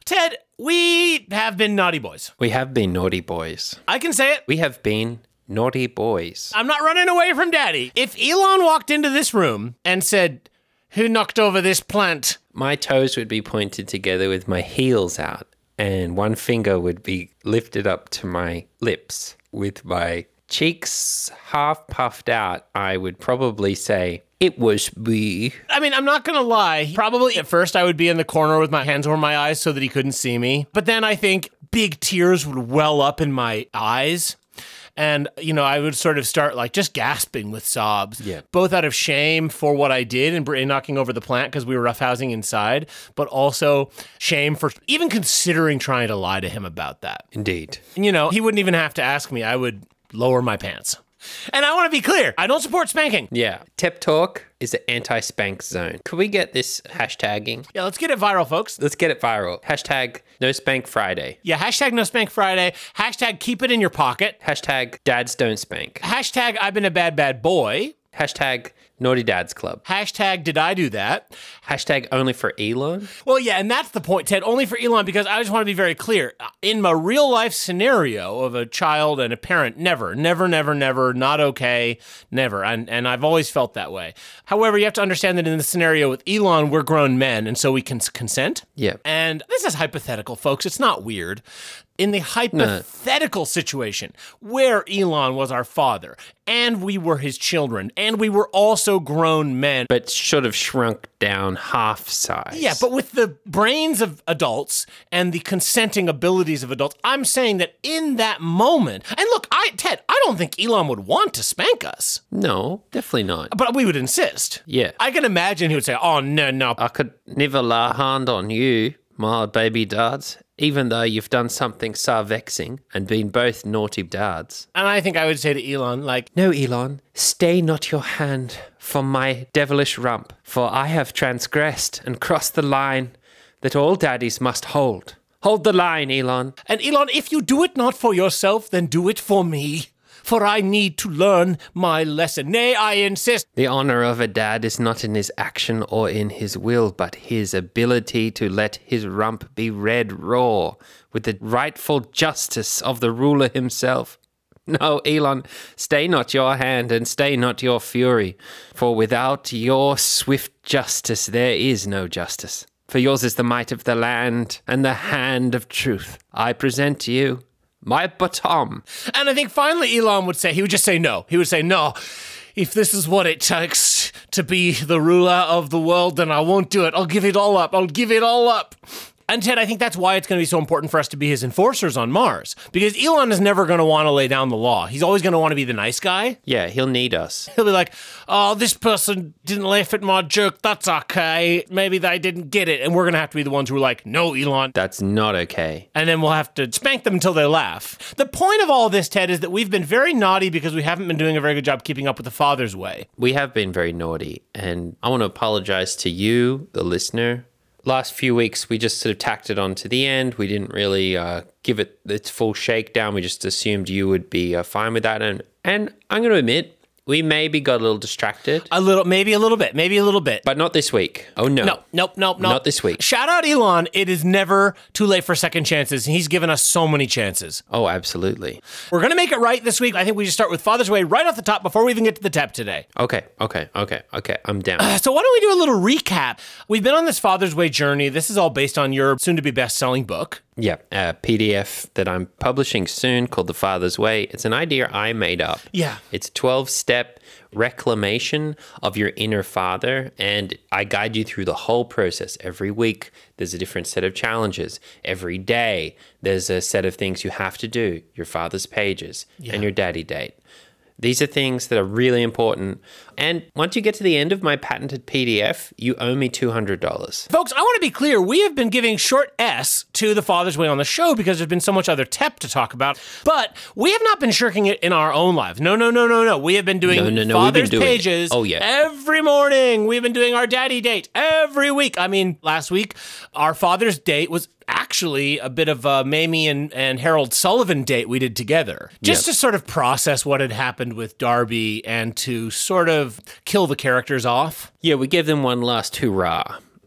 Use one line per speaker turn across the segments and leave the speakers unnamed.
Ted, we have been naughty boys.
We have been naughty boys.
I can say it.
We have been naughty boys.
I'm not running away from Daddy. If Elon walked into this room and said, "Who knocked over this plant?"
My toes would be pointed together with my heels out, and one finger would be lifted up to my lips. With my cheeks half puffed out, I would probably say, "It was me."
I mean, I'm not going to lie. Probably at first I would be in the corner with my hands over my eyes so that he couldn't see me. But then I think big tears would well up in my eyes. And, I would sort of start like just gasping with sobs, both out of shame for what I did in knocking over the plant because we were roughhousing inside, but also shame for even considering trying to lie to him about that.
Indeed.
He wouldn't even have to ask me. I would lower my pants. And I want to be clear, I don't support spanking.
Yeah. Tep Talk is an anti-spank zone. Could we get this hashtagging?
Yeah, let's get it viral, folks.
Let's get it viral. Hashtag No Spank Friday.
Yeah, hashtag No Spank Friday. Hashtag Keep It In Your Pocket.
Hashtag Dads Don't Spank.
Hashtag I've Been a Bad, Bad Boy.
Hashtag Naughty Dads Club.
Hashtag Did I Do That?
Hashtag Only for Elon.
Well, yeah, and that's the point, Ted. Only for Elon, because I just want to be very clear. In my real life scenario of a child and a parent, never, not okay, never. And I've always felt that way. However, you have to understand that in the scenario with Elon, we're grown men, and so we can consent.
Yeah.
And this is hypothetical, folks. It's not weird. In the hypothetical situation where Elon was our father and we were his children and we were also grown men.
But should have shrunk down half size.
Yeah, but with the brains of adults and the consenting abilities of adults, I'm saying that in that moment, and look, Ted, I don't think Elon would want to spank us.
No, definitely not.
But we would insist.
Yeah.
I can imagine he would say, "Oh, no.
I could never lay a hand on you, my baby dads, even though you've done something so vexing and been both naughty dads."
And I think I would say to Elon, like,
"No, Elon, stay not your hand from my devilish rump, for I have transgressed and crossed the line that all daddies must hold. Hold the line, Elon."
And Elon, if you do it not for yourself, then do it for me. For I need to learn my lesson. Nay, I insist.
The honor of a dad is not in his action or in his will, but his ability to let his rump be red raw with the rightful justice of the ruler himself. No, Elon, stay not your hand and stay not your fury, for without your swift justice there is no justice. For yours is the might of the land and the hand of truth. I present to you my baton.
And I think finally Elon would just say no. He would say, "No, if this is what it takes to be the ruler of the world, then I won't do it. I'll give it all up. And Ted, I think that's why it's going to be so important for us to be his enforcers on Mars. Because Elon is never going to want to lay down the law. He's always going to want to be the nice guy.
Yeah, he'll need us.
He'll be like, "Oh, this person didn't laugh at my joke. That's okay. Maybe they didn't get it." And we're going to have to be the ones who are like, "No, Elon.
That's not okay."
And then we'll have to spank them until they laugh. The point of all this, Ted, is that we've been very naughty because we haven't been doing a very good job keeping up with the father's way.
We have been very naughty. And I want to apologize to you, the listener. Last few weeks, we just sort of tacked it on to the end. We didn't really give it its full shakedown. We just assumed you would be fine with that. And I'm going to admit, we maybe got a little distracted.
Maybe a little bit.
But not this week. Oh, no.
Nope.
Not this week.
Shout out Elon. It is never too late for second chances. He's given us so many chances.
Oh, absolutely.
We're going to make it right this week. I think we should start with Father's Way right off the top before we even get to the tap today.
Okay. I'm down.
So why don't we do a little recap? We've been on this Father's Way journey. This is all based on your soon-to-be best-selling book.
Yeah, a PDF that I'm publishing soon called The Father's Way. It's an idea I made up.
Yeah.
It's a 12-step reclamation of your inner father, and I guide you through the whole process. Every week, there's a different set of challenges. Every day, there's a set of things you have to do, your father's pages and your daddy date. These are things that are really important. And once you get to the end of my patented PDF, you owe me $200.
Folks, I want to be clear. We have been giving short S to the Father's Way on the show because there's been so much other TEP to talk about. But we have not been shirking it in our own lives. No. We have been doing Father's pages every morning. We've been doing our daddy date every week. I mean, last week, our Father's date was actually a bit of a Mamie and Harold Sullivan date we did together. Just to sort of process what had happened with Darby and to sort of kill the characters off.
Yeah, we gave them one last hurrah.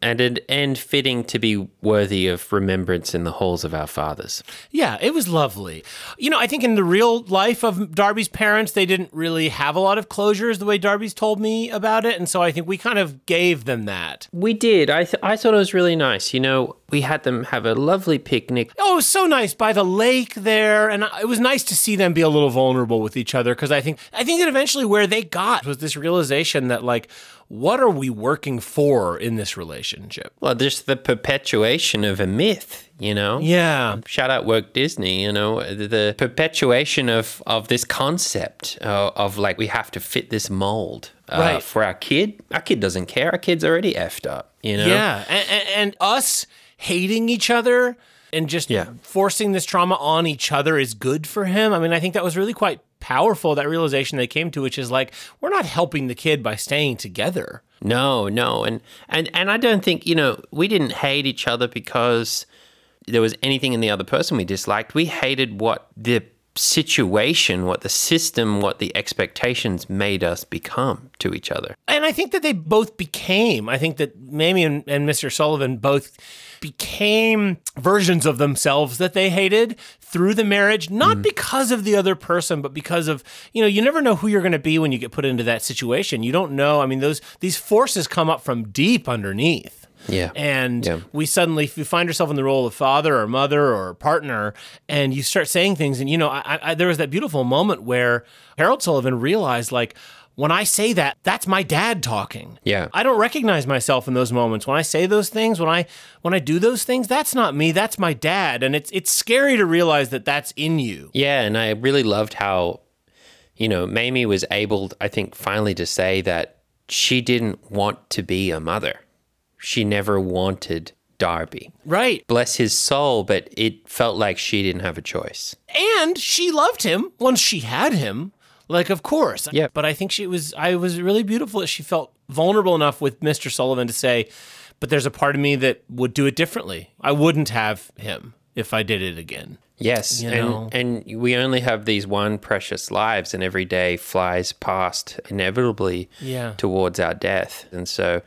And an end fitting to be worthy of remembrance in the halls of our fathers.
Yeah, it was lovely. I think in the real life of Darby's parents, they didn't really have a lot of closures the way Darby's told me about it. And so I think we kind of gave them that.
We did. I thought it was really nice. We had them have a lovely picnic.
Oh, it was so nice by the lake there. And it was nice to see them be a little vulnerable with each other, because I think that eventually where they got was this realization that, like, what are we working for in this relationship?
Well, there's the perpetuation of a myth,
Yeah.
Shout out Walt Disney, the perpetuation of this concept of like, we have to fit this mold
right.
for our kid. Our kid doesn't care. Our kid's already effed up,
Yeah, and us hating each other and just forcing this trauma on each other is good for him. I mean, I think that was really quite powerful, that realization they came to, which is like, we're not helping the kid by staying together.
No. And I don't think, we didn't hate each other because there was anything in the other person we disliked. We hated what the situation, what the system, what the expectations made us become to each other.
And I think that they both became, I think that Mamie and Mr. Sullivan both became versions of themselves that they hated through the marriage, not because of the other person, but because of, you never know who you're going to be when you get put into that situation. You don't know. I mean, these forces come up from deep underneath.
Yeah.
And we suddenly, if you find yourself in the role of father or mother or partner, and you start saying things, and, there was that beautiful moment where Harold Sullivan realized, like, when I say that, that's my dad talking.
Yeah.
I don't recognize myself in those moments. When I say those things, when I do those things, that's not me, that's my dad. And it's scary to realize that that's in you.
Yeah, and I really loved how, Mamie was able, I think, finally to say that she didn't want to be a mother. She never wanted Darby.
Right.
Bless his soul, but it felt like she didn't have a choice.
And she loved him once she had him. Like, of course.
Yeah.
But I think I was really beautiful that she felt vulnerable enough with Mr. Sullivan to say, but there's a part of me that would do it differently. I wouldn't have him if I did it again.
Yes. And we only have these one precious lives, and every day flies past inevitably towards our death. And so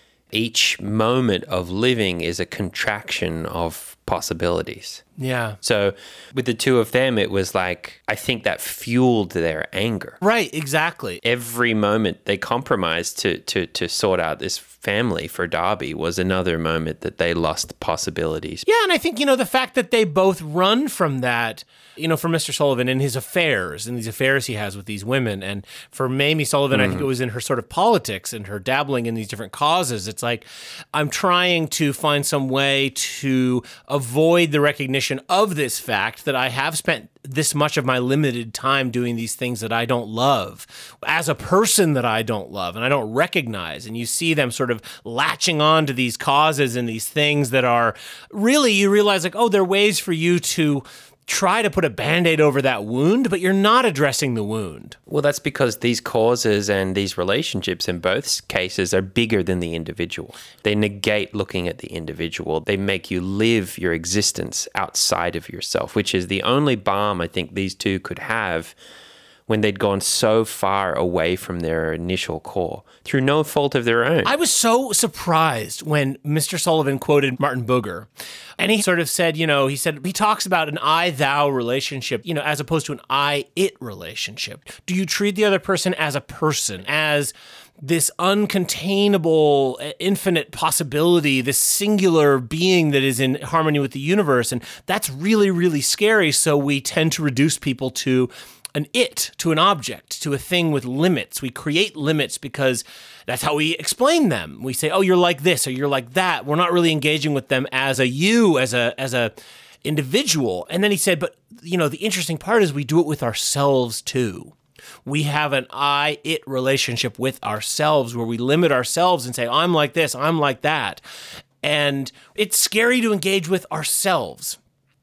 each moment of living is a contraction of possibilities.
Yeah.
So with the two of them, it was like, I think that fueled their anger.
Right, exactly.
Every moment they compromised to sort out this family for Darby was another moment that they lost possibilities.
Yeah, and I think, the fact that they both run from that, for Mr. Sullivan in his affairs, and these affairs he has with these women, and for Mamie Sullivan, I think it was in her sort of politics and her dabbling in these different causes. It's like, I'm trying to find some way to avoid the recognition of this fact that I have spent this much of my limited time doing these things that I don't love, as a person that I don't love and I don't recognize. And you see them sort of latching on to these causes and these things that are really, you realize, like, oh, there are ways for you to try to put a Band-Aid over that wound, but you're not addressing the wound.
Well, that's because these causes and these relationships in both cases are bigger than the individual. They negate looking at the individual. They make you live your existence outside of yourself, which is the only balm I think these two could have when they'd gone so far away from their initial core through no fault of their own.
I was so surprised when Mr. Sullivan quoted Martin Booger, and he sort of said, he talks about an I-thou relationship, as opposed to an I-it relationship. Do you treat the other person as a person, as this uncontainable, infinite possibility, this singular being that is in harmony with the universe? And that's really, really scary. So we tend to reduce people to an it, to an object, to a thing with limits. We create limits because that's how we explain them. We say, oh, you're like this or you're like that. We're not really engaging with them as a you, as a individual. And then he said, but the interesting part is we do it with ourselves too. We have an I-it relationship with ourselves where we limit ourselves and say, I'm like this, I'm like that. And it's scary to engage with ourselves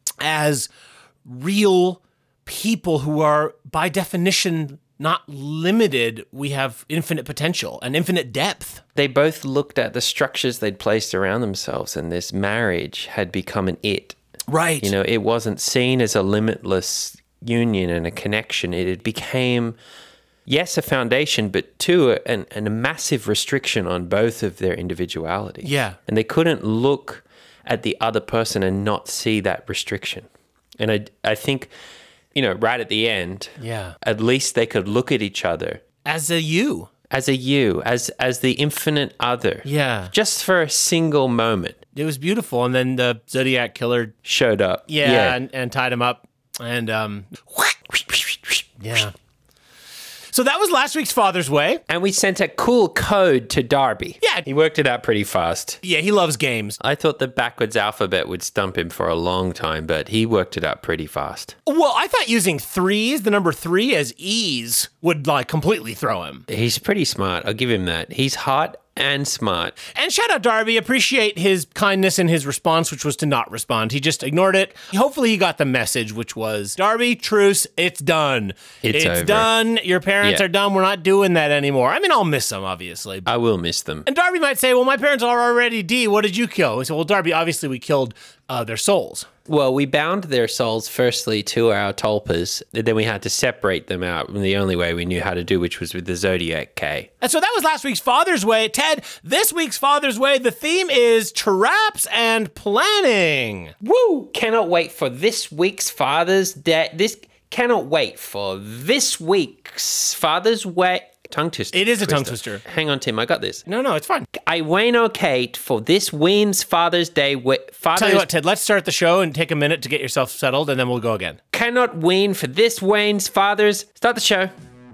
as real people who are, by definition, not limited. We have infinite potential and infinite depth.
They both looked at the structures they'd placed around themselves, and this marriage had become an it.
Right.
It wasn't seen as a limitless union and a connection. It became yes, a foundation, but two, a massive restriction on both of their individuality.
Yeah.
And they couldn't look at the other person and not see that restriction. And I think, right at the end, at least they could look at each other.
As a you.
As a you, as the infinite other.
Yeah.
Just for a single moment.
It was beautiful. And then the Zodiac killer
showed up.
Yeah. And tied him up. And, yeah. So that was last week's Father's Way.
And we sent a cool code to Darby.
Yeah.
He worked it out pretty fast.
Yeah, he loves games.
I thought the backwards alphabet would stump him for a long time, but he worked it out pretty fast.
Well, I thought using threes, the number 3 as E's, would completely throw him.
He's pretty smart. I'll give him that. He's hot and smart.
And shout out Darby. Appreciate his kindness in his response, which was to not respond. He just ignored it. Hopefully he got the message, which was, Darby, truce, it's done.
It's over.
Done. Your parents are done. We're not doing that anymore. I mean, I'll miss them, obviously.
I will miss them.
And Darby might say, well, my parents are already D. What did you kill? We said, well, Darby, obviously we killed their souls.
Well, we bound their souls firstly to our tulpas, and then we had to separate them out in the only way we knew how to do, which was with the Zodiac K.
And so that was last week's Father's Way. Ted, this week's Father's Way, the theme is traps and planning.
Woo! Cannot wait for this week's Father's Day. Cannot wait for this week's Father's Way. Tongue twister.
It is a tongue twister.
Hang on, Tim. I got this.
No, it's fine.
I wait okay for this wins Father's Day.
Tell you what, Ted, let's start the show and take a minute to get yourself settled, and then we'll go again.
Cannot win for this Wayne's Fathers. Start the show.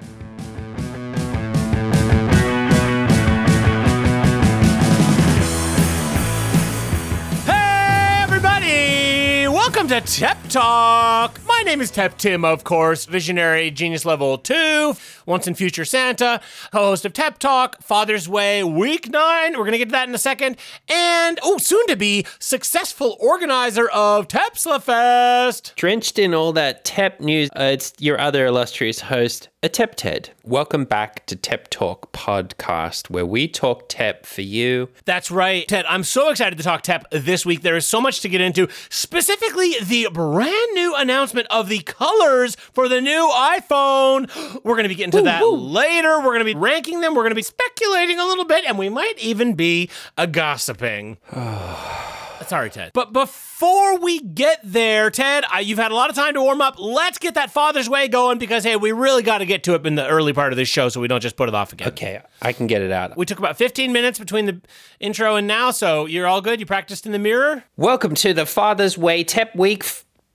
Welcome to Tep Talk. My name is Tep Tim, of course, visionary genius level 2, once in future Santa, co-host of Tep Talk, Father's Way, week 9. We're going to get to that in a second. And, soon to be successful organizer of Tepslafest.
Drenched in all that Tep news, it's your other illustrious host, a Tep Ted. Welcome back to Tep Talk podcast, where we talk Tep for you.
That's right, Ted. I'm so excited to talk Tep this week. There is so much to get into, specifically the brand new announcement of the colors for the new iPhone. We're going to be getting to that later. We're going to be ranking them. We're going to be speculating a little bit, and we might even be gossiping. Sorry, Ted. But before we get there, Ted, you've had a lot of time to warm up. Let's get that Father's Way going because, hey, we really got to get to it in the early part of this show so we don't just put it off again.
Okay, I can get it out.
We took about 15 minutes between the intro and now, so you're all good? You practiced in the mirror?
Welcome to the Father's Way Tep Week.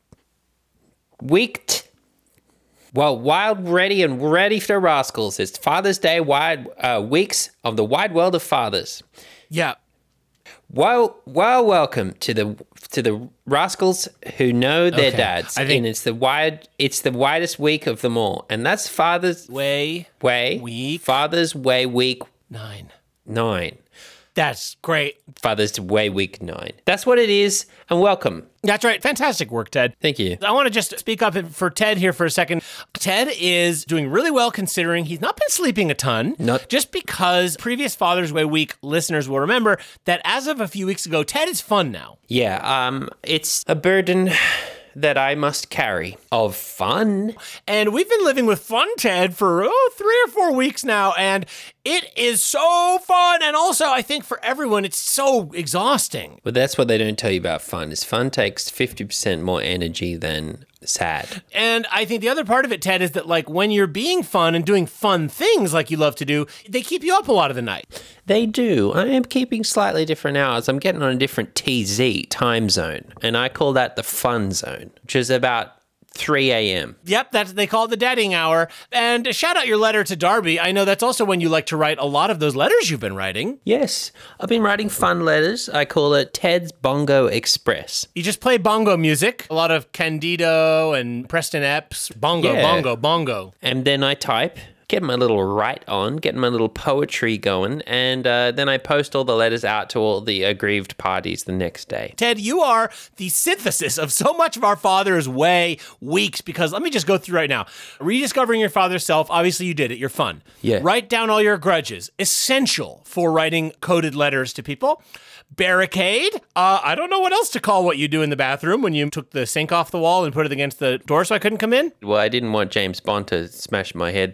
Wild, ready, and ready for rascals. It's Father's Day weeks of the wide world of fathers.
Yeah.
Welcome to the rascals who know their dads. And it's the widest week of them all. And that's Father's
Way
week. Father's Way week 9.
That's great.
Father's Way week 9. That's what it is. And welcome.
That's right. Fantastic work, Ted.
Thank you.
I want to just speak up for Ted here for a second. Ted is doing really well considering he's not been sleeping a ton. Just because previous Father's Way week listeners will remember that as of a few weeks ago, Ted is fun now.
Yeah, it's a burden that I must carry of fun.
And we've been living with fun, Ted, for 3 or 4 weeks now, and it is so fun. And also, I think for everyone, it's so exhausting.
Well, that's what they don't tell you about fun, is fun takes 50% more energy than sad.
And I think the other part of it, Ted, is that when you're being fun and doing fun things like you love to do, they keep you up a lot of the night.
They do. I am keeping slightly different hours. I'm getting on a different TZ, time zone, and I call that the fun zone, which is about 3 a.m.
Yep, they call it the dadding hour. And shout out your letter to Darby. I know that's also when you like to write a lot of those letters you've been writing.
Yes, I've been writing fun letters. I call it Ted's Bongo Express.
You just play bongo music. A lot of Candido and Preston Epps. Bongo.
And then I type. Get my little write on, getting my little poetry going, and then I post all the letters out to all the aggrieved parties the next day.
Ted, you are the synthesis of so much of our Father's Way weeks, because let me just go through right now. Rediscovering your father's self, obviously you did it, you're fun.
Yeah.
Write down all your grudges, essential for writing coded letters to people. Barricade. I don't know what else to call what you do in the bathroom when you took the sink off the wall and put it against the door so I couldn't come in.
Well, I didn't want James Bond to smash my head through it in a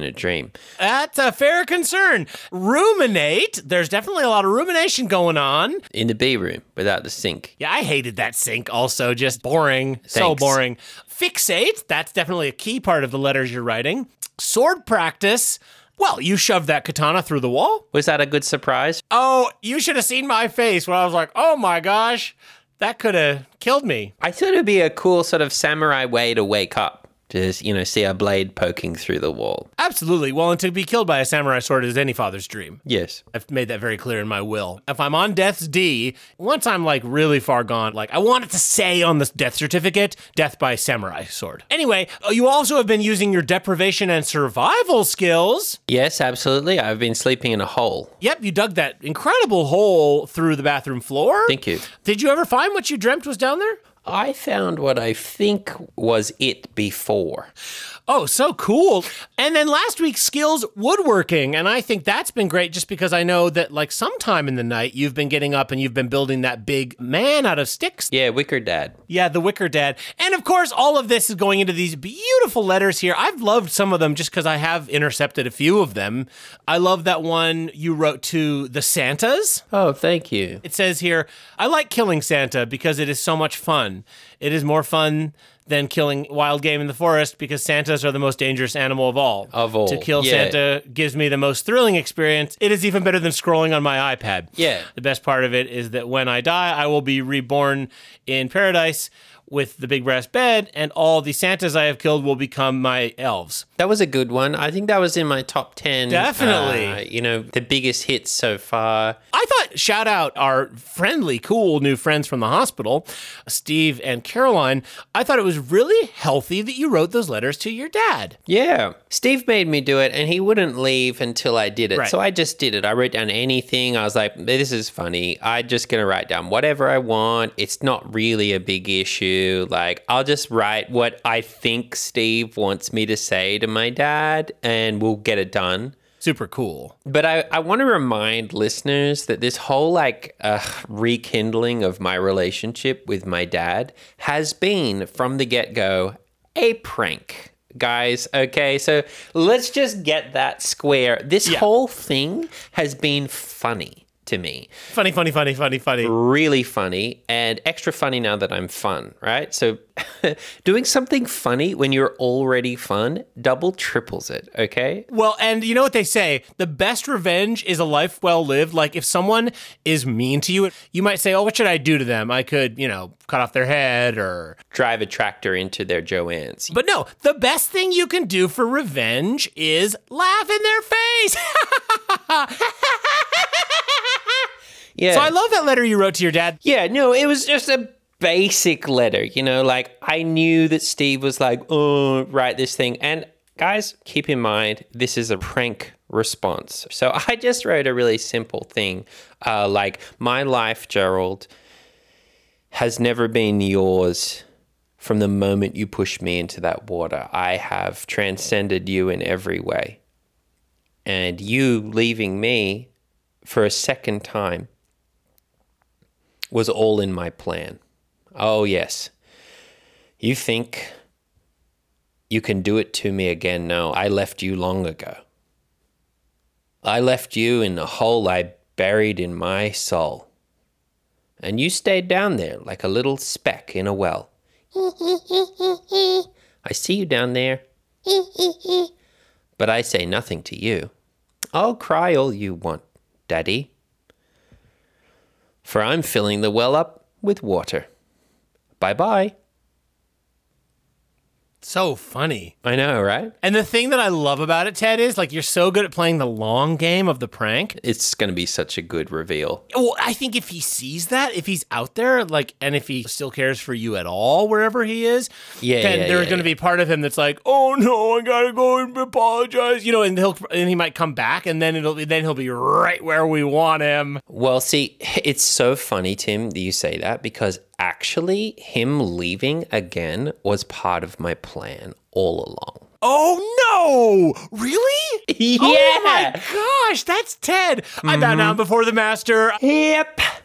a dream.
That's a fair concern. Ruminate. There's definitely a lot of rumination going on.
In the B room without the sink.
Yeah, I hated that sink also. Just boring.
Thanks.
So boring. Fixate. That's definitely a key part of the letters you're writing. Sword practice. Well, you shoved that katana through the wall.
Was that a good surprise?
Oh, you should have seen my face when I was like, oh my gosh, that could have killed me.
I thought it'd be a cool sort of samurai way to wake up. To, see a blade poking through the wall.
Absolutely. Well, and to be killed by a samurai sword is any father's dream.
Yes.
I've made that very clear in my will. If I'm on death's D, once I'm like really far gone, like I want it to say on the death certificate, death by samurai sword. Anyway, you also have been using your deprivation and survival skills.
Yes, absolutely. I've been sleeping in a hole.
Yep, you dug that incredible hole through the bathroom floor.
Thank you.
Did you ever find what you dreamt was down there?
I found what I think was it before.
Oh, so cool. And then last week's skills, woodworking. And I think that's been great just because I know that like sometime in the night you've been getting up and you've been building that big man out of sticks.
Yeah, Wicker Dad.
Yeah, the Wicker Dad. And of course, all of this is going into these beautiful letters here. I've loved some of them just because I have intercepted a few of them. I love that one you wrote to the Santas.
Oh, thank you.
It says here, I like killing Santa because it is so much fun. It is more fun than killing wild game in the forest because Santas are the most dangerous animal of all.
Of all.
To kill
yeah.
Santa gives me the most thrilling experience. It is even better than scrolling on my iPad.
Yeah.
The best part of it is that when I die, I will be reborn in paradise with the big brass bed, and all the Santas I have killed will become my elves.
That was a good one. I think that was in my top 10.
Definitely.
The biggest hits so far.
I thought, shout out our friendly, cool new friends from the hospital, Steve and Caroline. I thought it was really healthy that you wrote those letters to your dad.
Yeah. Steve made me do it, and he wouldn't leave until I did it.
Right.
So I just did it. I wrote down anything. I was like, this is funny. I'm just going to write down whatever I want. It's not really a big issue. Like, I'll just write what I think Steve wants me to say to my dad, and we'll get it done.
Super cool.
But I want to remind listeners that this whole rekindling of my relationship with my dad has been from the get-go a prank. Guys, okay, so let's just get that square. This whole thing has been funny to me.
Funny.
Really funny, and extra funny now that I'm fun, right? So doing something funny when you're already fun triples it, okay?
Well, and you know what they say, the best revenge is a life well lived. Like if someone is mean to you, you might say, oh, what should I do to them? I could, cut off their head or
drive a tractor into their Joanne's.
But no, the best thing you can do for revenge is laugh in their face.
Yeah.
So I love that letter you wrote to your dad.
Yeah, no, it was just a basic letter, I knew that Steve was like, oh, write this thing. And guys, keep in mind, this is a prank response. So I just wrote a really simple thing, my life, Gerald, has never been yours from the moment you pushed me into that water. I have transcended you in every way. And you leaving me for a second time was all in my plan. Oh, yes. You think you can do it to me again? No, I left you long ago. I left you in the hole I buried in my soul. And you stayed down there like a little speck in a well. I see you down there, but I say nothing to you. I'll cry all you want, Daddy. For I'm filling the well up with water. Bye-bye.
So funny.
I know, right?
And the thing that I love about it, Ted, is you're so good at playing the long game of the prank.
It's going to be such a good reveal.
Well, I think if he sees that, if he's out there, and if he still cares for you at all, wherever he is, then there's going to be part of him that's like, oh no, I gotta go and apologize, and he might come back, and then he'll be right where we want him.
Well, see, it's so funny, Tim, that you say that, because actually, him leaving again was part of my plan all along.
Oh, no! Really?
Yeah!
Oh, my gosh, that's Ted. I bow down before the master.
Yep.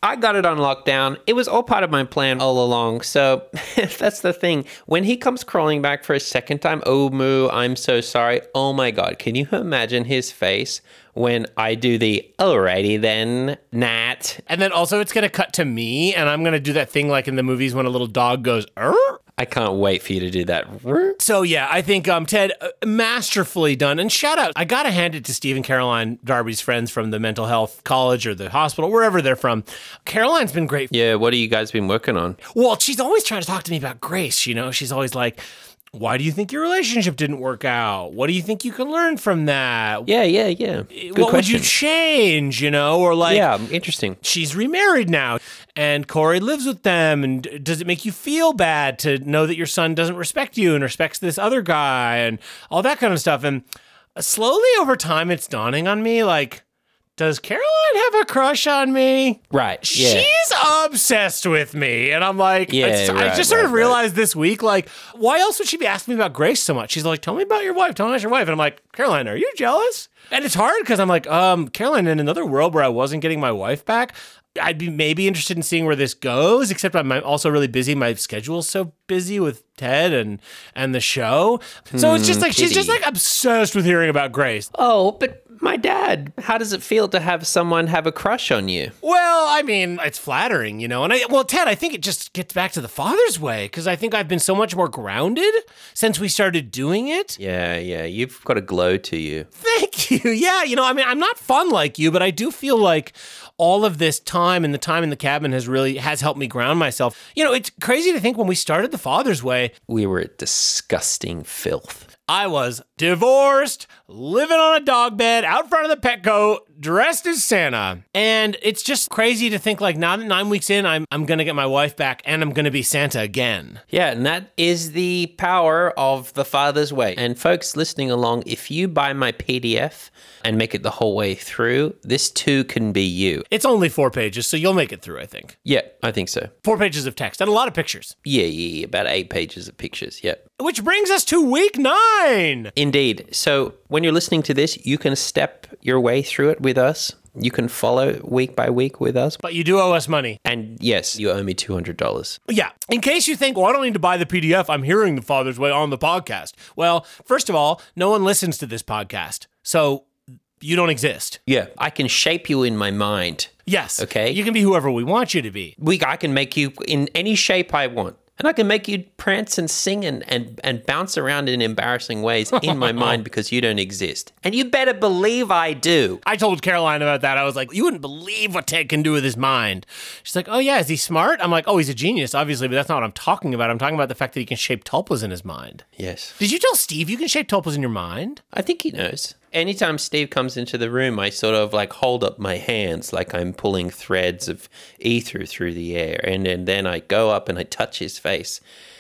I got it on lockdown. It was all part of my plan all along. So that's the thing. When he comes crawling back for a second time, oh, Moo, I'm so sorry. Oh my God. Can you imagine his face when I do the, alrighty then, Nat?
And then also it's going to cut to me and I'm going to do that thing like in the movies when a little dog goes,
I can't wait for you to do that.
So yeah, I think Ted, masterfully done. And shout out, I gotta hand it to Steve and Caroline, Darby's friends from the mental health college or the hospital, wherever they're from. Caroline's been great.
Yeah, what have you guys been working on?
Well, she's always trying to talk to me about Grace, you know? She's always like, why do you think your relationship didn't work out? What do you think you can learn from that?
Yeah. Good
what
question.
would you change, you know? Or like,
yeah, interesting.
She's remarried now and Corey lives with them. And does it make you feel bad to know that your son doesn't respect you and respects this other guy and all that kind of stuff? And slowly over time, it's dawning on me, like, does Caroline have a crush on me?
Right. Yeah.
She's obsessed with me. And I'm like, I just sort of realized this week, like, why else would she be asking me about Grace so much? She's like, tell me about your wife. Tell me about your wife. And I'm like, Caroline, are you jealous? And it's hard because I'm like, Caroline, in another world where I wasn't getting my wife back, I'd be maybe interested in seeing where this goes, except I'm also really busy. My schedule's so busy with Ted and the show. So it's just like, she's just like obsessed with hearing about Grace.
Oh, but my dad, how does it feel to have someone have a crush on you?
Well, I mean, it's flattering, you know. And Ted, I think it just gets back to the Father's Way because I think I've been so much more grounded since we started doing it.
Yeah, you've got a glow to you.
Thank you. Yeah, you know, I mean, I'm not fun like you, but I do feel like all of this time and the time in the cabin has helped me ground myself. You know, it's crazy to think when we started the Father's Way,
we were disgusting filth.
I was divorced, living on a dog bed out front of the Petco, dressed as Santa. And it's just crazy to think like now that 9 weeks in, I'm going to get my wife back and I'm going to be Santa again.
Yeah, and that is the power of the Father's Way. And folks listening along, if you buy my PDF and make it the whole way through, this too can be you.
It's only 4 pages, so you'll make it through, I think.
Yeah, I think so.
4 pages of text and a lot of pictures.
Yeah, about 8 pages of pictures, yep.
Which brings us to week 9.
Indeed. So when you're listening to this, you can step your way through it with us. You can follow week by week with us.
But you do owe us money.
And yes, you owe me $200.
Yeah. In case you think, well, I don't need to buy the PDF. I'm hearing the Father's Way on the podcast. Well, first of all, no one listens to this podcast. So you don't exist.
Yeah. I can shape you in my mind.
Yes.
Okay.
You can be whoever we want you to be.
I can make you in any shape I want. And I can make you prance and sing and bounce around in embarrassing ways in my mind because you don't exist. And you better believe I do.
I told Caroline about that. I was like, you wouldn't believe what Ted can do with his mind. She's like, oh yeah, is he smart? I'm like, oh, he's a genius, obviously, but that's not what I'm talking about. I'm talking about the fact that he can shape tulpas in his mind.
Yes.
Did you tell Steve you can shape tulpas in your mind?
I think he knows. Anytime Steve comes into the room, I sort of like hold up my hands like I'm pulling threads of ether through the air. And then I go up and I touch his face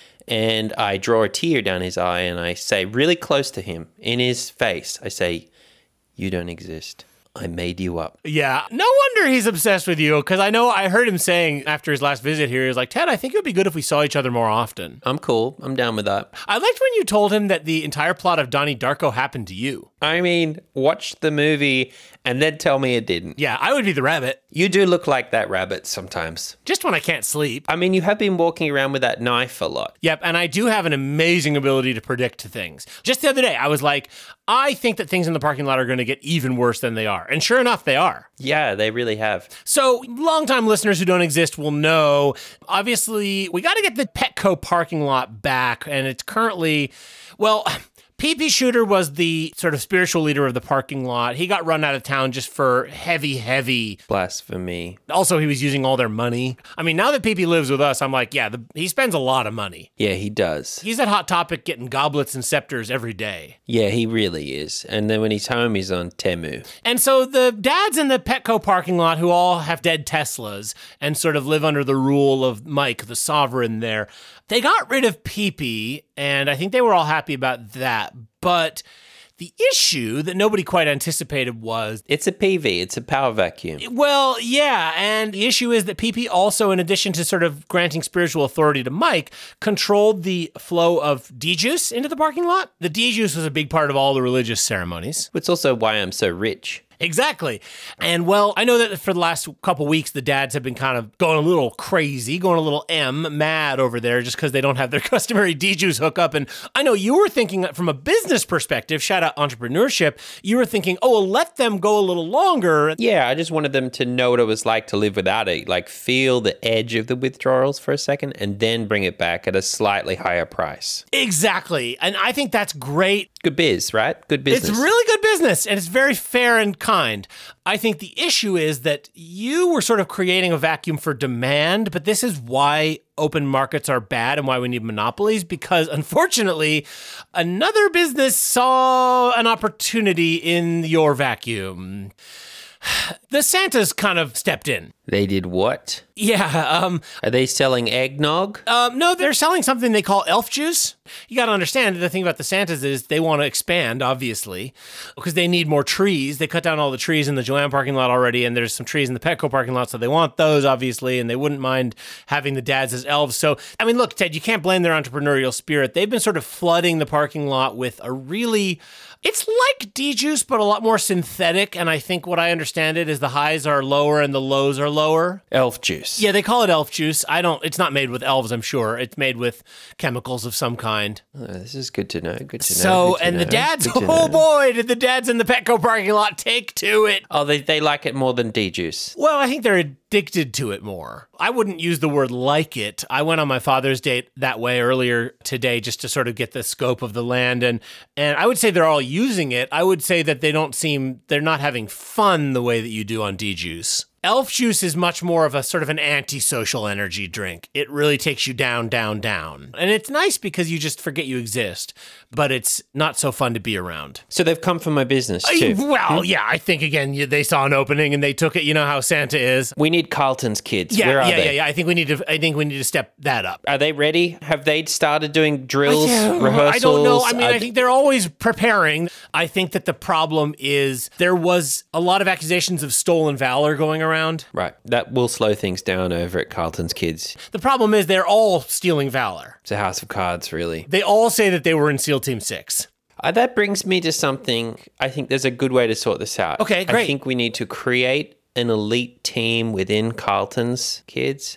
and I draw a tear down his eye and I say really close to him in his face, I say, you don't exist. I made you up.
Yeah. No wonder he's obsessed with you because I heard him saying after his last visit here, he was like, Ted, I think it would be good if we saw each other more often.
I'm cool. I'm down with that.
I liked when you told him that the entire plot of Donnie Darko happened to you.
I mean, watch the movie and then tell me it didn't.
Yeah, I would be the rabbit.
You do look like that rabbit sometimes.
Just when I can't sleep.
I mean, you have been walking around with that knife a lot.
Yep, and I do have an amazing ability to predict things. Just the other day, I was like, I think that things in the parking lot are going to get even worse than they are. And sure enough, they are.
Yeah, they really have.
So longtime listeners who don't exist will know, obviously, we got to get the Petco parking lot back. And it's currently, well, P.P. Shooter was the sort of spiritual leader of the parking lot. He got run out of town just for heavy
blasphemy.
Also, he was using all their money. I mean, now that P.P. lives with us, I'm like, yeah, he spends a lot of money.
Yeah, he does.
He's at Hot Topic getting goblets and scepters every day.
Yeah, he really is. And then when he's home, he's on Temu.
And so the dads in the Petco parking lot who all have dead Teslas and sort of live under the rule of Mike, the sovereign there, they got rid of P.P., and I think they were all happy about that. But the issue that nobody quite anticipated was...
It's a PV. It's a power vacuum.
Well, yeah. And the issue is that PP also, in addition to sort of granting spiritual authority to Mike, controlled the flow of D-juice into the parking lot. The D-juice was a big part of all the religious ceremonies.
It's also why I'm so rich.
Exactly. And well, I know that for the last couple weeks, the dads have been kind of going a little crazy, going a little mad over there just because they don't have their customary D-Juice hookup. And I know you were thinking from a business perspective, shout out entrepreneurship, you were thinking, oh, well, let them go a little longer.
Yeah, I just wanted them to know what it was like to live without it, like feel the edge of the withdrawals for a second and then bring it back at a slightly higher price.
Exactly. And I think that's great.
Good biz, right? Good business.
It's really good business, and it's very fair and kind. I think the issue is that you were sort of creating a vacuum for demand, but this is why open markets are bad and why we need monopolies, because unfortunately, another business saw an opportunity in your vacuum. The Santas kind of stepped in.
They did what?
Yeah.
Are they selling eggnog?
No, they're selling something they call elf juice. You got to understand, the thing about the Santas is they want to expand, obviously, because they need more trees. They cut down all the trees in the Joann parking lot already, and there's some trees in the Petco parking lot, so they want those, obviously, and they wouldn't mind having the dads as elves. So, I mean, look, Ted, you can't blame their entrepreneurial spirit. They've been sort of flooding the parking lot with a really... It's like D-Juice, but a lot more synthetic, and I think what I understand it is the highs are lower and the lows are lower.
Elf juice.
Yeah, they call it elf juice. It's not made with elves, I'm sure. It's made with chemicals of some kind.
Oh, this is good to know, good to know.
So, and the dads, oh boy, did the dads in the Petco parking lot take to it.
Oh, they like it more than D-Juice.
Well, I think they're addicted to it more. I wouldn't use the word like it. I went on my Father's Day that way earlier today just to sort of get the scope of the land. And I would say they're all using it. I would say that they're not having fun the way that you do on D-Juice. Elf Juice is much more of a sort of an antisocial energy drink. It really takes you down, down, down. And it's nice because you just forget you exist, but it's not so fun to be around.
So they've come for my business too.
Well, yeah, I think, again, they saw an opening and they took it. You know how Santa is.
We need Carlton's kids.
Yeah,
Where are they?
I think we need to step that up.
Are they ready? Have they started doing drills, rehearsals?
I don't know. I mean, I think they're always preparing. I think that the problem is there was a lot of accusations of stolen valor going around.
Right. That will slow things down over at Carlton's Kids.
The problem is they're all stealing valor.
It's a house of cards, really.
They all say that they were in SEAL Team 6.
That brings me to something. I think there's a good way to sort this out.
Okay, great.
I think we need to create an elite team within Carlton's Kids.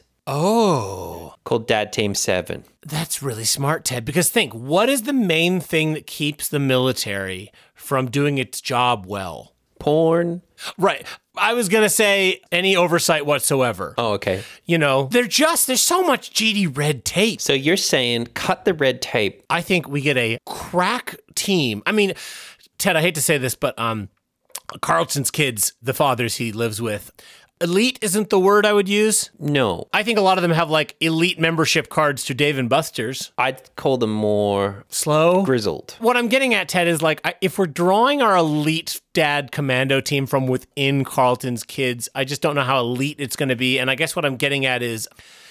Oh.
Called Dad Team 7.
That's really smart, Ted, because think, what is the main thing that keeps the military from doing its job well?
Porn.
Right. I was going to say any oversight whatsoever.
Oh, okay.
You know, there's so much GD red tape.
So you're saying cut the red tape.
I think we get a crack team. I mean, Ted, I hate to say this, but Carlton's kids, the fathers he lives with, elite isn't the word I would use.
No.
I think a lot of them have like elite membership cards to Dave & Buster's.
I'd call them more
slow,
grizzled.
What I'm getting at, Ted, is like if we're drawing our elite dad commando team from within Carlton's Kids, I just don't know how elite it's going to be. And I guess what I'm getting at is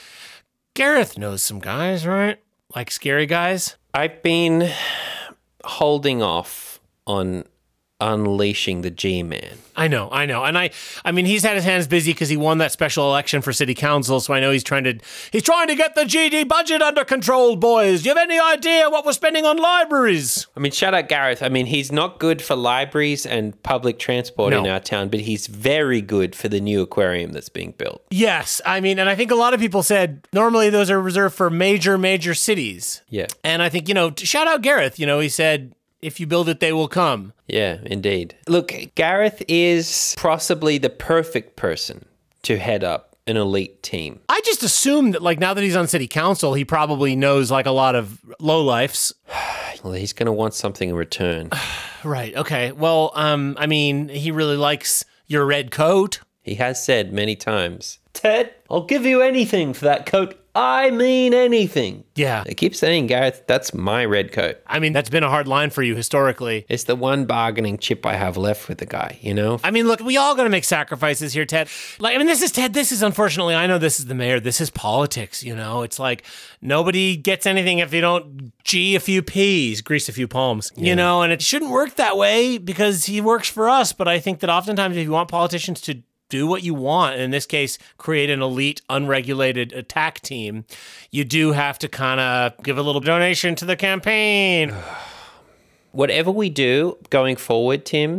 Gareth knows some guys, right? Like scary guys.
I've been holding off on unleashing the G-Man.
I know. And I mean, he's had his hands busy because he won that special election for city council, so I know he's trying to get the GD budget under control, boys. Do you have any idea what we're spending on libraries?
I mean, shout out Gareth. I mean, he's not good for libraries and public transport in our town, but he's very good for the new aquarium that's being built.
Yes. I mean, and I think a lot of people said normally those are reserved for major cities.
Yeah.
And I think, shout out Gareth, he said, if you build it, they will come.
Yeah, indeed. Look, Gareth is possibly the perfect person to head up an elite team.
I just assumed that, now that he's on city council, he probably knows, a lot of lowlifes.
Well, he's going to want something in return.
Right, okay. Well, I mean, he really likes your red coat.
He has said many times, Ted, I'll give you anything for that coat. I mean anything.
Yeah.
I keep saying, Gareth, that's my red coat.
I mean, that's been a hard line for you historically.
It's the one bargaining chip I have left with the guy,
I mean, look, we all got to make sacrifices here, Ted. This is Ted. This is, unfortunately, I know this is the mayor. This is politics, It's like nobody gets anything if you don't G a few P's, grease a few palms, and it shouldn't work that way because he works for us. But I think that oftentimes if you want politicians to do what you want, in this case, create an elite, unregulated attack team, you do have to kind of give a little donation to the campaign.
Whatever we do going forward, Tim,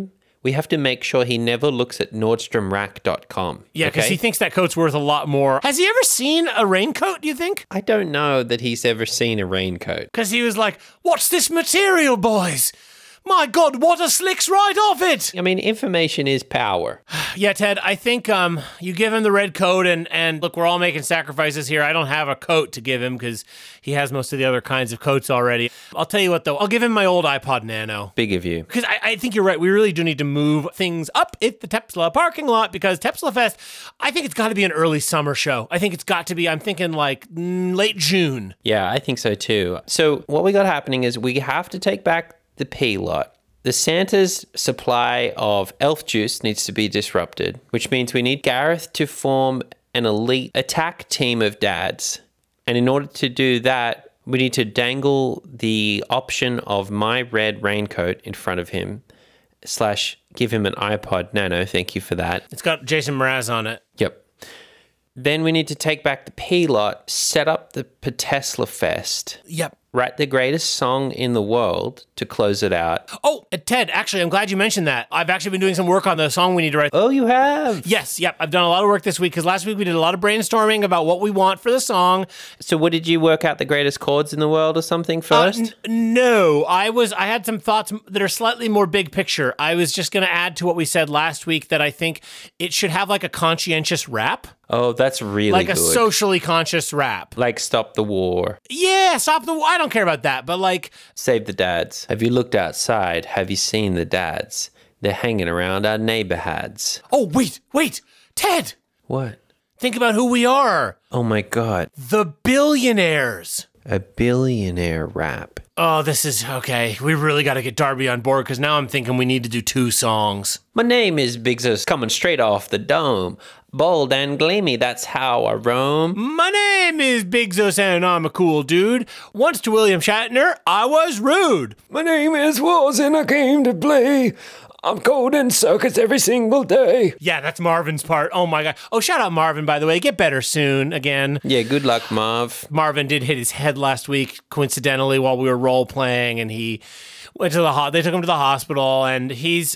we have to make sure he never looks at NordstromRack.com.
Yeah, because he thinks that coat's worth a lot more. Has he ever seen a raincoat, do you think?
I don't know that he's ever seen a raincoat.
Because he was like, what's this material, boys? My God, water slicks right off it.
I mean, information is power.
Yeah, Ted, I think you give him the red coat, and look, we're all making sacrifices here. I don't have a coat to give him because he has most of the other kinds of coats already. I'll tell you what, though. I'll give him my old iPod Nano.
Big of you.
Because I think you're right. We really do need to move things up at the Tepsla parking lot because Tepsla Fest, I think it's got to be an early summer show. I think it's got to be, I'm thinking like late June.
Yeah, I think so too. So what we got happening is we have to take back the P lot. The Santa's supply of elf juice needs to be disrupted, which means we need Gareth to form an elite attack team of dads. And in order to do that, we need to dangle the option of my red raincoat in front of him, / give him an iPod Nano. Thank you for that.
It's got Jason Mraz on it.
Yep. Then we need to take back the P lot, set up the Petesla Fest.
Yep.
Write the greatest song in the world to close it out.
Oh, Ted, actually, I'm glad you mentioned that. I've actually been doing some work on the song we need to write.
Oh, you have?
Yes, yep. I've done a lot of work this week because last week we did a lot of brainstorming about what we want for the song.
So what did you work out the greatest chords in the world or something first?
No, I had some thoughts that are slightly more big picture. I was just going to add to what we said last week that I think it should have like a conscientious rap.
Oh, that's really
like
good.
Like a socially conscious rap.
Like Stop the War.
Yeah, Stop the War. I don't care about that, but like...
Save the dads. Have you looked outside? Have you seen the dads? They're hanging around our neighborhoods.
Oh, wait. Ted!
What?
Think about who we are.
Oh my God.
The billionaires.
A billionaire rap.
Oh, this is... Okay, we really got to get Darby on board because now I'm thinking we need to do 2 songs.
My name is Biggs, coming straight off the dome. Bold and gleamy, that's how I roam.
My name is Biggs and I'm a cool dude. Once to William Shatner, I was rude.
My name is Woz and I came to play. I'm cold in circus every single day.
Yeah, that's Marvin's part. Oh my God. Oh, shout out Marvin, by the way. Get better soon again.
Yeah, good luck, Marv.
Marvin did hit his head last week, coincidentally, while we were role playing, and he went to they took him to the hospital, and he's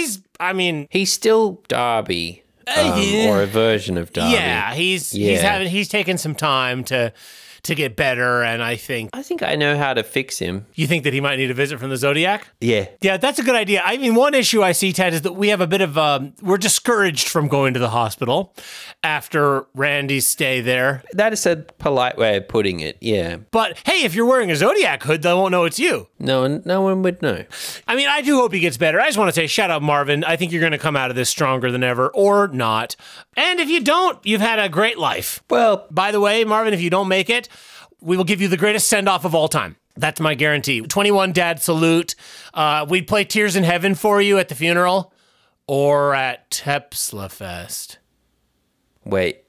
still Darby. Or a version of Darby.
Yeah, he's taken some time to get better, and I think
I know how to fix him.
You think that he might need a visit from the Zodiac?
Yeah.
Yeah, that's a good idea. I mean, one issue I see, Ted, is that we have a bit of we're discouraged from going to the hospital after Randy's stay there.
That is a polite way of putting it, yeah.
But hey, if you're wearing a Zodiac hood, they won't know it's you.
No one would know.
I mean, I do hope he gets better. I just want to say, shout out Marvin. I think you're going to come out of this stronger than ever, or not. And if you don't, you've had a great life.
Well,
by the way, Marvin, if you don't make it, we will give you the greatest send-off of all time. That's my guarantee. 21 Dad Salute. We'd play Tears in Heaven for you at the funeral or at Tepsla Fest.
Wait.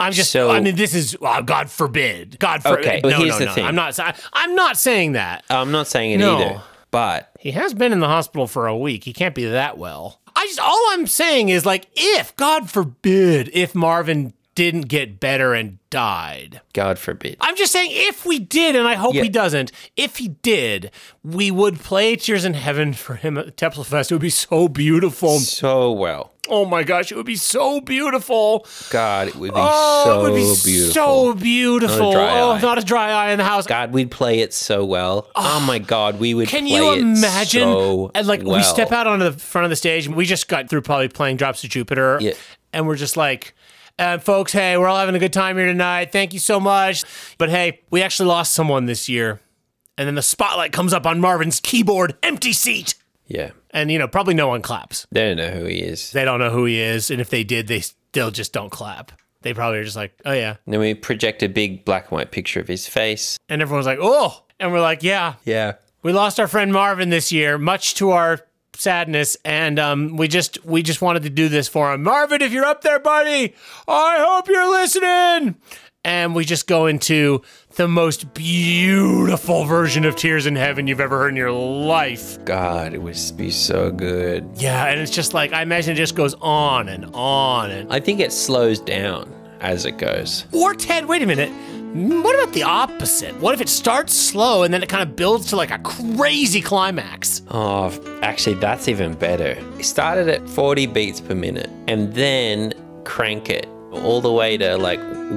This is, God forbid. God forbid.
Okay, well, here's the thing.
I'm not saying that.
I'm not saying it either, but...
He has been in the hospital for a week. He can't be that well. All I'm saying is, like, if, God forbid, if Marvin didn't get better and died.
God forbid.
I'm just saying if we did, and I hope he doesn't, if he did, we would play Tears in Heaven for him at the Tepsla Fest. It would be so beautiful.
So well.
Oh my gosh, it would be so beautiful.
God, it would be beautiful.
So beautiful. Not a dry eye in the house.
God, we'd play it so well. Oh my God, we would play it so well.
Can you imagine? And we step out onto the front of the stage, and we just got through probably playing Drops of Jupiter, and we're just like... folks, hey, we're all having a good time here tonight. Thank you so much. But hey, we actually lost someone this year. And then the spotlight comes up on Marvin's keyboard, empty seat.
Yeah.
And, probably no one claps.
They don't know who he is.
They don't know who he is. And if they did, they still just don't clap. They probably are just like, oh, yeah.
And then we project a big black and white picture of his face.
And everyone's like, oh. And we're like, yeah.
Yeah.
We lost our friend Marvin this year, much to our sadness, and we just wanted to do this for him. Marvin, if you're up there, buddy, I hope you're listening. And we just go into the most beautiful version of Tears in Heaven you've ever heard in your life.
God, it would be so good.
Yeah, and it's just like, I imagine it just goes on and on. And
I think it slows down as it goes.
Or, Ted, wait a minute. What about the opposite? What if it starts slow and then it kind of builds to like a crazy climax?
Oh, actually, that's even better. It started at 40 beats per minute and then crank it all the way to like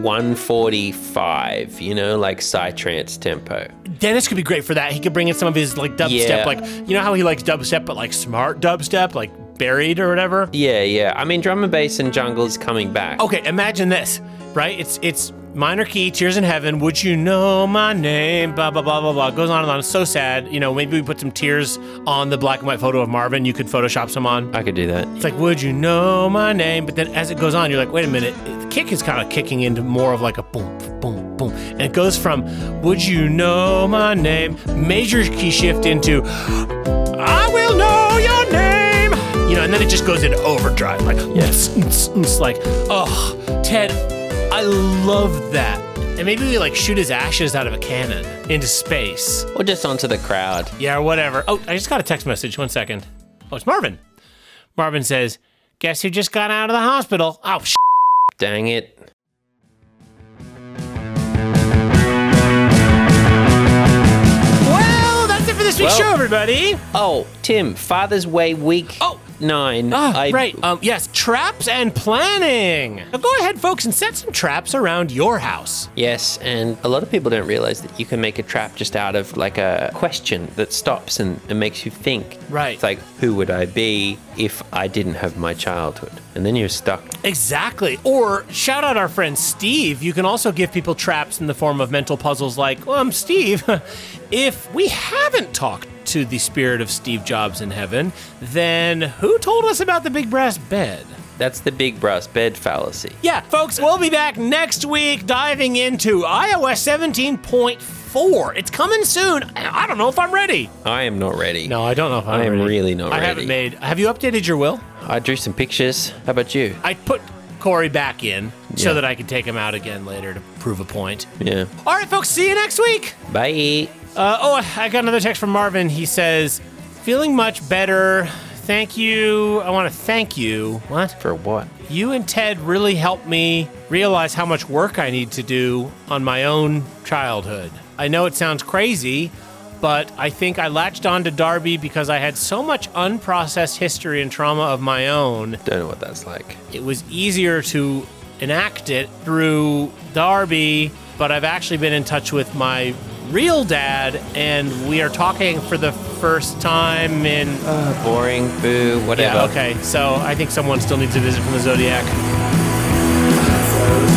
145, like psytrance tempo.
Dennis could be great for that. He could bring in some of his like dubstep, like, how he likes dubstep, but like smart dubstep, like Buried or whatever.
Yeah. I mean, drum and bass and jungle is coming back.
Okay, imagine this, right? It's minor key, Tears in Heaven, Would You Know My Name, blah, blah, blah, blah, blah. It goes on and on. It's so sad. Maybe we put some tears on the black and white photo of Marvin. You could Photoshop some on.
I could do that.
It's like, would you know my name? But then as it goes on, you're like, wait a minute. The kick is kind of kicking into more of like a boom, boom, boom. And it goes from, would you know my name? Major key shift into, I will know your name. And then it just goes into overdrive. Like, it's like, oh, Ted, I love that. And maybe we like shoot his ashes out of a cannon into space.
Or just onto the crowd.
Yeah, or whatever. Oh, I just got a text message. 1 second. Oh, it's Marvin. Marvin says, guess who just got out of the hospital? Oh,
Dang it.
Well, that's it for this week's show, everybody.
Oh, Tim, Father's Way week 9.
Right. Yes, traps and planning. Now go ahead, folks, and set some traps around your house.
Yes, and a lot of people don't realize that you can make a trap just out of like a question that stops and makes you think.
Right.
It's like, who would I be if I didn't have my childhood? And then you're stuck.
Exactly. Or shout out our friend Steve. You can also give people traps in the form of mental puzzles like, Steve, if we haven't talked to the spirit of Steve Jobs in heaven, then who told us about the big brass bed?
That's the big brass bed fallacy.
Yeah, folks, we'll be back next week diving into iOS 17.4. It's coming soon. I don't know if I'm ready.
I am not ready.
No, I don't know if I'm ready.
I am really not ready.
I haven't made... Have you updated your will?
I drew some pictures. How about you?
I put Corey back in so that I can take him out again later to prove a point.
Yeah.
All right, folks, see you next week.
Bye.
I got another text from Marvin. He says, feeling much better. Thank you. I want to thank you. What?
For what?
You and Ted really helped me realize how much work I need to do on my own childhood. I know it sounds crazy, but I think I latched on to Darby because I had so much unprocessed history and trauma of my own.
Don't know what that's like.
It was easier to enact it through Darby, but I've actually been in touch with my real dad, and we are talking for the first time in...
boring, boo, whatever.
Yeah, okay, so I think someone still needs a visit from the Zodiac.